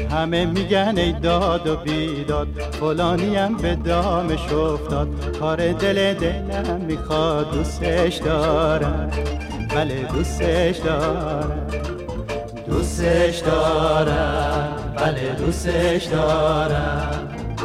همه میگن ای داد و بیداد، فلانیم به دامش افتاد. کار دلم میخواد، دوستش دارم، بله دوستش دارم، دوستش دارم، بله دوستش دارم.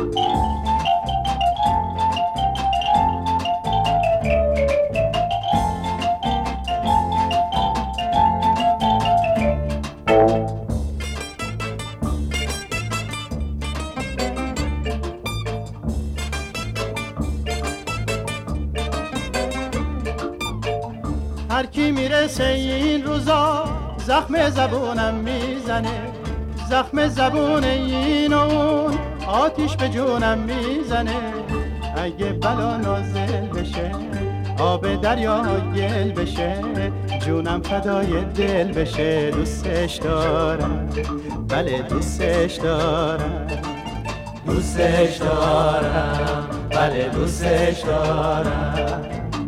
هر کی میرسه این روزا زخم زبونم میزنه، زخم زبون این و اون آتیش به جونم میزنه. اگه بلا نازل بشه آب دریا گل بشه، جونم فدای دل بشه. دوستش دارم، بله دوستش دارم، دوستش دارم، بله دوستش دارم.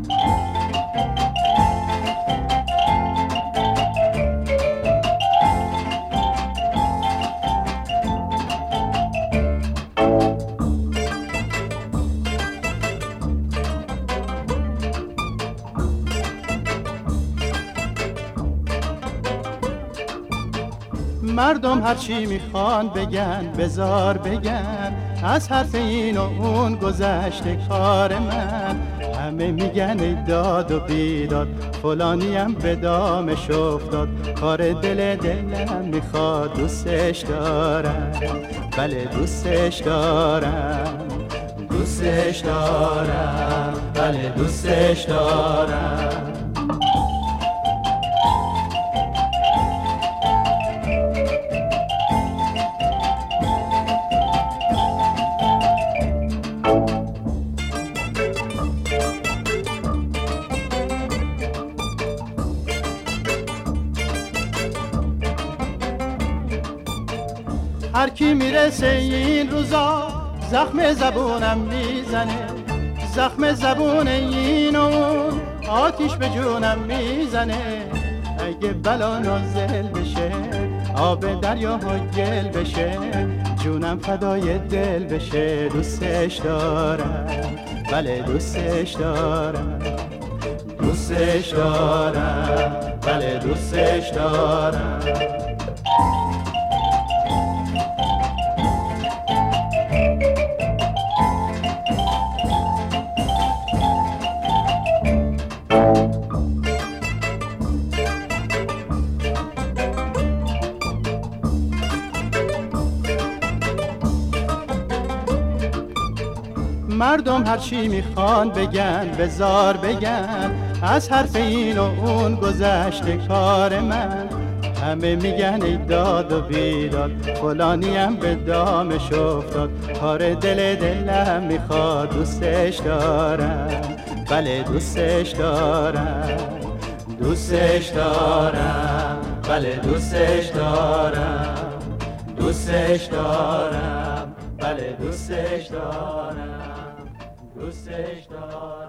مردم هرچی میخوان بگن بزار بگن، از حرف این و اون گذشته کار من. همه میگن ای داد و بیداد، فلانیم به دامش افتاد. کار دلم میخواد، دوستش دارم، بله دوستش دارم، دوستش دارم، بله دوستش دارم. هر کی میرسه این روزا زخم زبونم میزنه، زخم زبون این و اون آتیش به جونم میزنه. اگه بلا نازل بشه آب دریا گل بشه، جونم فدای دل بشه. دوستش دارم، بله دوستش دارم، دوستش دارم، بله دوستش دارم. مردم هرچی میخوان بگن بزار بگن، از حرف این و اون گذشته کار من. همه میگن ای داد و بیداد، فلانیم به دامش افتاد. کار دلم میخواد، دوستش دارم، بله دوستش دارم، دوستش دارم، بله دوستش دارم، دوستش دارم، بله دوستش دارم، دوستش دارم.